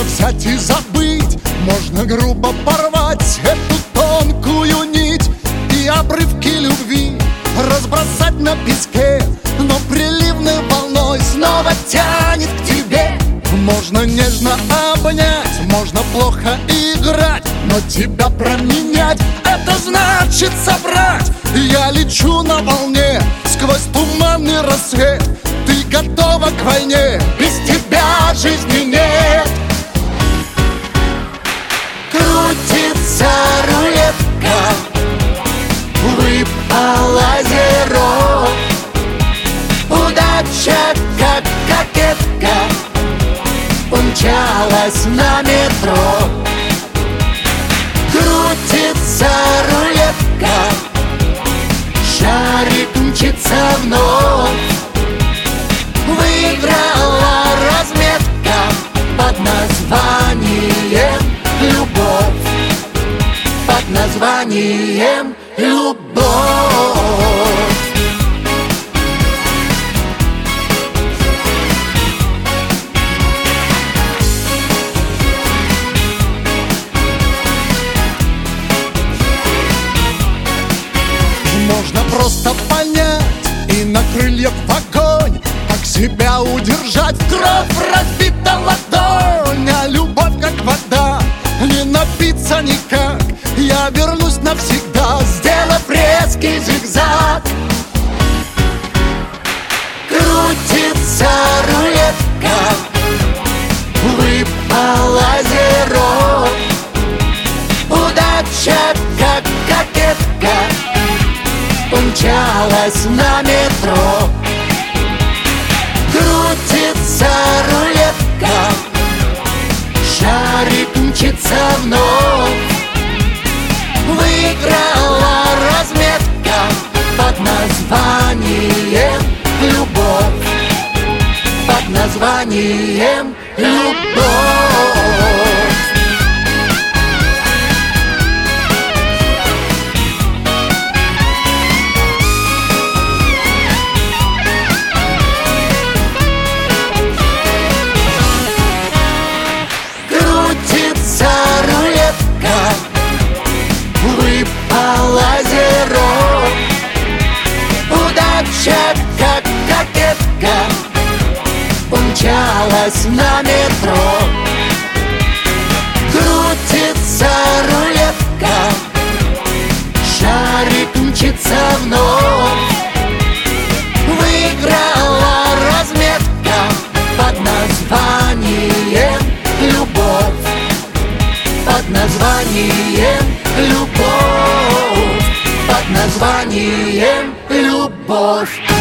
взять и забыть, можно грубо порвать эту тонкую нить и обрывки любви разбросать на песке, но приливной волной снова тянет к тебе. Можно нежно обнять, можно плохо играть, но тебя променять — это значит собрать. Я лечу на волне сквозь туманный рассвет, ты готова к войне, без тебя жизни нет. Крутится рулетка, выпал озерок, удача как кокетка умчалась на метро. Крутится рулетка, шарик мчится вновь, выиграла разметка под названием любовь, под названием любовь. Можно просто понять и на крыльях в огонь, как себя удержать, в кровь разбита ладонь. А любовь как вода, не напиться никак, я вернусь навсегда, сделав резкий зигзаг. Крутится рулетка, выпал озерок, удача как кокетка умчалась на метро. Крутится рулетка, шарик мчится вновь, выиграла разметка под названием любовь, под названием любовь. Выпал озерок, удача как кокетка умчалась на метро. Крутится рулетка, шарик мчится вновь, выиграла разметка под названием любовь, под названием любовь, под названием любовь.